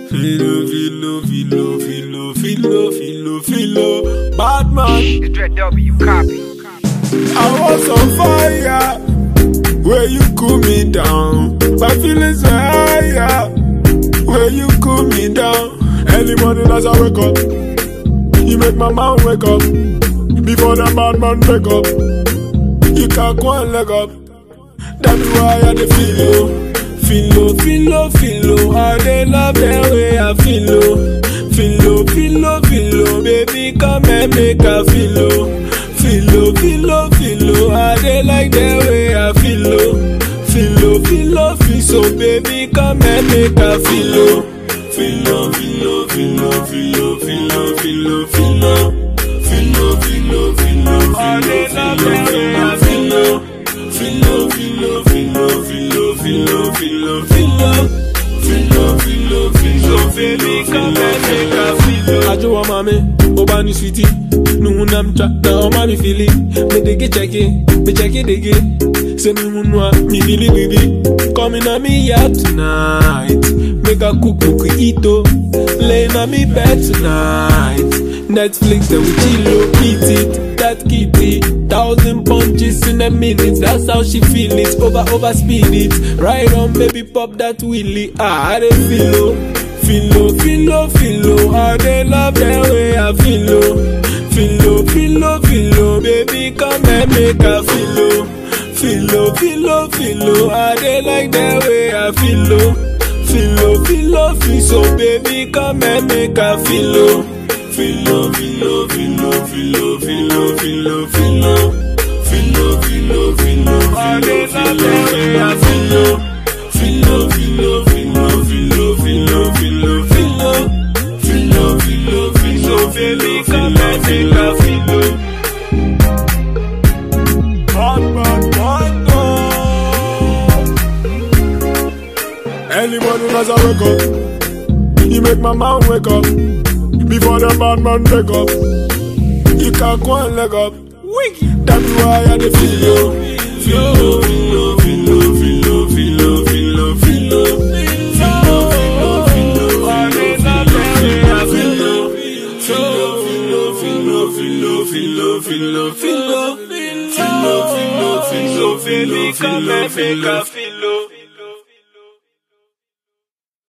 Filo, bad man. The Dread W copy. I was on fire, where you cool me down. My feelings are higher, where you cool me down. Early morning as I wake up, you make my mind wake up. Before the bad man wake up, you can't go and leg up. That's why I dey feel I dey love the way I feel baby come and make I feel I dey like the way I feel so baby come and make I feel I dey love the way I feel so baby come and make I feel Ajo mami, obani sweetie Nuhunam cha, na omami fili Me digi check it Say me munwa, me dili Come in on me yard tonight Make a cook ito Lay in on me bed tonight Netflix then we chillo, eat it, that kitty 1,000 punches in a minute, that's how she feel it over speed it, right on baby pop that wheelie, I dey feel I dey love the way I feel baby come and make I feel I dey like the way I feel so baby come and make I feel I dey love the way I so baby come and make I feel Early morning as I wake up, you make my mind wake up. Before the bad man wake up, you can't go and leg up. That's why I dey feel so baby come and make a